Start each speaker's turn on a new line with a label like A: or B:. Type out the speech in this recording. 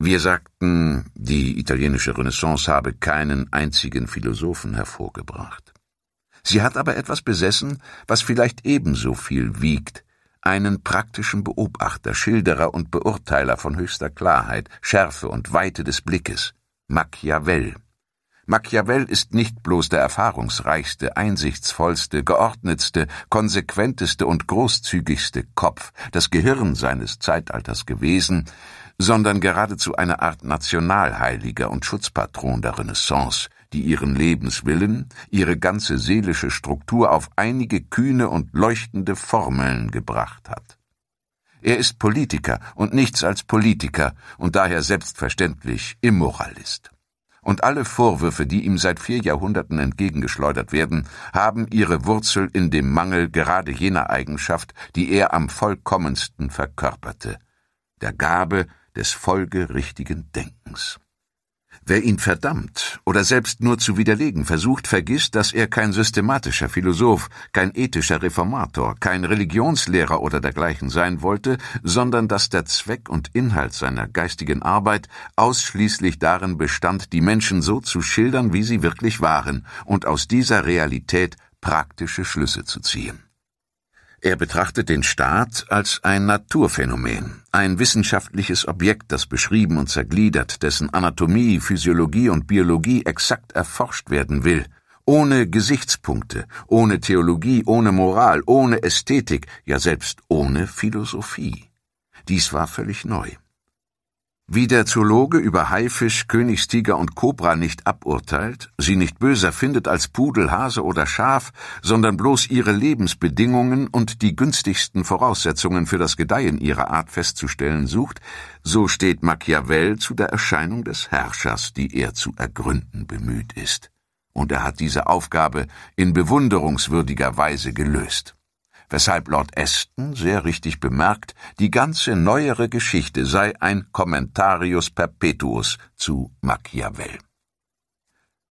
A: Wir sagten, die italienische Renaissance habe keinen einzigen Philosophen hervorgebracht. Sie hat aber etwas besessen, was vielleicht ebenso viel wiegt, einen praktischen Beobachter, Schilderer und Beurteiler von höchster Klarheit, Schärfe und Weite des Blickes, Machiavel. Machiavel ist nicht bloß der erfahrungsreichste, einsichtsvollste, geordnetste, konsequenteste und großzügigste Kopf, das Gehirn seines Zeitalters gewesen, sondern geradezu eine Art Nationalheiliger und Schutzpatron der Renaissance, die ihren Lebenswillen, ihre ganze seelische Struktur auf einige kühne und leuchtende Formeln gebracht hat. Er ist Politiker und nichts als Politiker und daher selbstverständlich Immoralist. Und alle Vorwürfe, die ihm seit 4 Jahrhunderten entgegengeschleudert werden, haben ihre Wurzel in dem Mangel gerade jener Eigenschaft, die er am vollkommensten verkörperte, der Gabe des folgerichtigen Denkens. Wer ihn verdammt oder selbst nur zu widerlegen versucht, vergisst, dass er kein systematischer Philosoph, kein ethischer Reformator, kein Religionslehrer oder dergleichen sein wollte, sondern dass der Zweck und Inhalt seiner geistigen Arbeit ausschließlich darin bestand, die Menschen so zu schildern, wie sie wirklich waren, und aus dieser Realität praktische Schlüsse zu ziehen. Er betrachtet den Staat als ein Naturphänomen, ein wissenschaftliches Objekt, das beschrieben und zergliedert, dessen Anatomie, Physiologie und Biologie exakt erforscht werden will, ohne Gesichtspunkte, ohne Theologie, ohne Moral, ohne Ästhetik, ja selbst ohne Philosophie. Dies war völlig neu. Wie der Zoologe über Haifisch, Königstiger und Kobra nicht aburteilt, sie nicht böser findet als Pudel, Hase oder Schaf, sondern bloß ihre Lebensbedingungen und die günstigsten Voraussetzungen für das Gedeihen ihrer Art festzustellen sucht, so steht Machiavel zu der Erscheinung des Herrschers, die er zu ergründen bemüht ist. Und er hat diese Aufgabe in bewunderungswürdiger Weise gelöst. Weshalb Lord Aston sehr richtig bemerkt, die ganze neuere Geschichte sei ein Commentarius perpetuus zu Machiavel.